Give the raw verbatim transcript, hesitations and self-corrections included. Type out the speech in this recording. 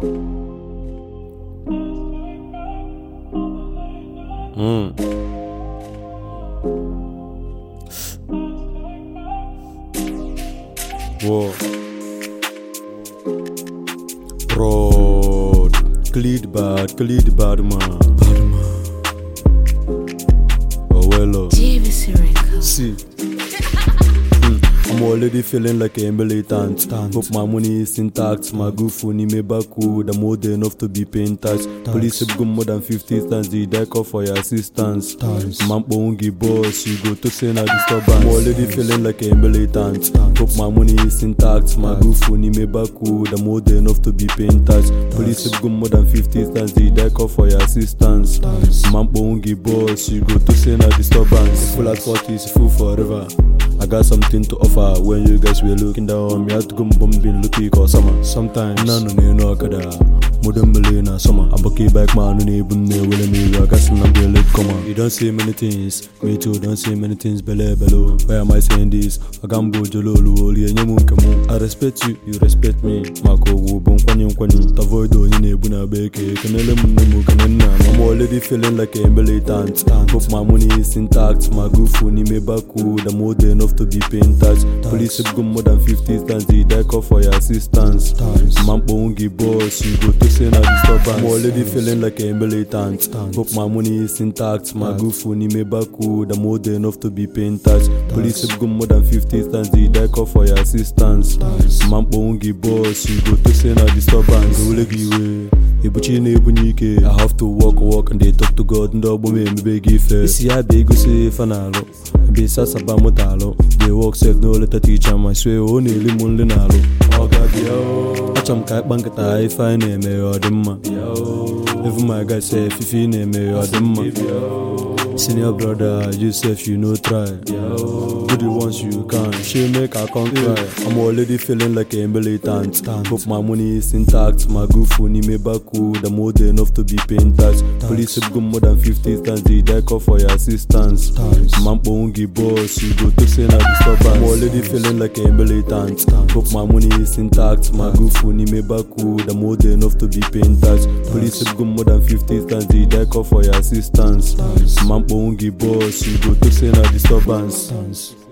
Mm. Whoa. Road. Cleed bad, cleed bad man. Bad man. Oh well. See. I'm already feeling like a militant. Hope my money is intact. My good phone me back good. I'm old enough to be paying tax. Police have gone more than fifty times. They die call for your assistance. Man bongi boss, you go to say na disturbance. I'm already feeling like a militant. Hope my money is intact. My good phone me back good. I'm old enough to be paying tax. Police have gone more than fifty times. They die call for your assistance. Man bongi boss, you go to say na disturbance. Full at forties, full forever. I got something to offer. When you guys were looking down, me had to go bumping looking for summer. Sometimes, no, no, no, no, kada. Modern Malina, summer. I'm okay back, man, no, no, no, will me, I got some late come. You don't say many things, me too, don't say many things, below, below. Why am I saying this? I can't go jolo, luli, and you won't I respect you, you respect me. Marco, bon, quanyon, quanyon. Avoid doing a buna bake, can I'm already feeling like a militant. Hope my money is intact. My good phone, me back good. I'm old enough to be paying tax. Police have gone more than fifty times. They die call for your assistance. Man bongi boss, you go to say na disturbance. I'm already feeling like a militant. Hope my money is intact. My good phone, me back good. I'm old enough to be paying tax. Police have gone more than fifty times. They die call for your assistance. Man bongi boss, you go to say na disturbance. I have to walk, walk, and they talk to God and double me, me beg if you see I beg you say fanalo. Be sasa ba motalo. They walk safe, no let a teacher, my swear, only limun linalo. Oh God, yo. I chum kite bank at I find a me or dimma. If my guy say if you name me or dimma. Senior brother, Joseph, you know try. Do the ones you can. She make I can't cry. I'm already feeling like a militant. Hope my money is intact. My good phone, me back good. I'm old enough to be paying tax. Police have gone more than fifty times. They die call for your assistance. Man bongi boss, you go to say na disturbance. I'm already feeling like a militant. Hope my money is intact. My good phone, me back good. I'm old enough to be paying tax. Police have gone more than fifty times. They die call for your assistance. Man bongi boss, you go to say na disturbance.